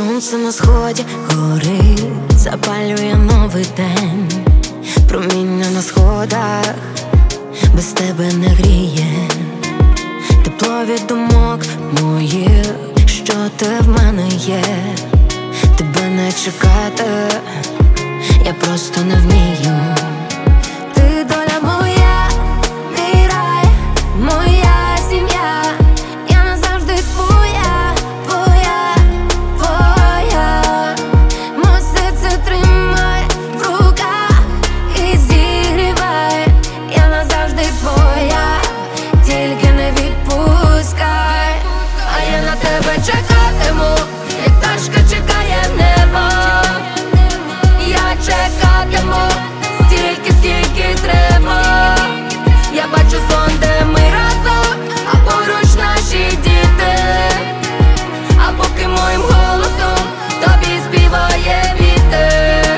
Сонце на сході горить, запалює новий день. Проміння на сходах без тебе не гріє. Тепло від думок моїх, що ти в мене є. Тебе не чекати, я просто не вмію. Ти доля моя, мій рай, моя сім'я. Я назавжди твоя, твоя, твоя. Моє серце тримай в руках і зігрівай. Я назавжди твоя, тільки не відпускай. А я на тебе чекатиму, як пташка чекає небо. Я чекатиму стільки, скільки треба. Я бачу сон, де ми разом, а поруч наші діти. А поки моїм голосом тобі співає вітер.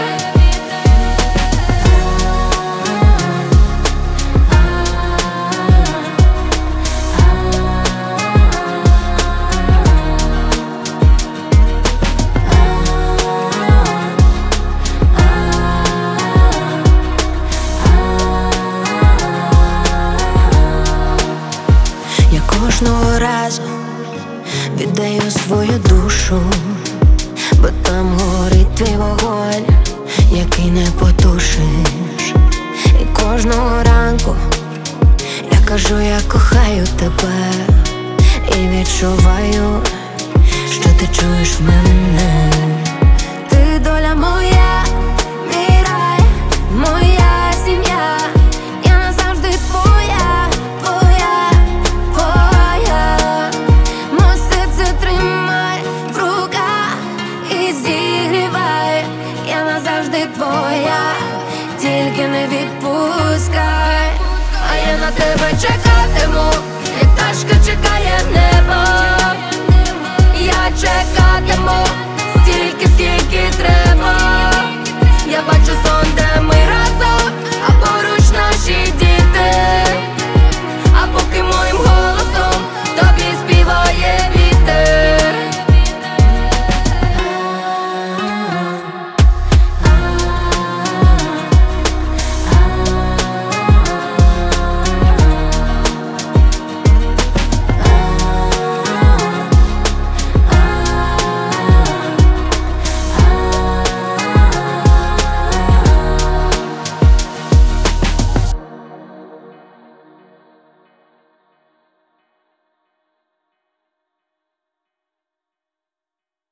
Я кожного разу віддаю свою душу, бо там горить твій вогонь, який не потушиш. І кожного ранку я кажу, я кохаю тебе. І відчуваю, що ти чуєш в мене. Ти доля моя, мій рай, моя сім'я. Я назавжди твоя, твоя, твоя. Моє серце тримай в руках і зігрівай. Я назавжди твоя, тільки не відпускай. А я на тебе чекатиму, як пташка чекає небо. Я чекатиму стільки, скільки треба.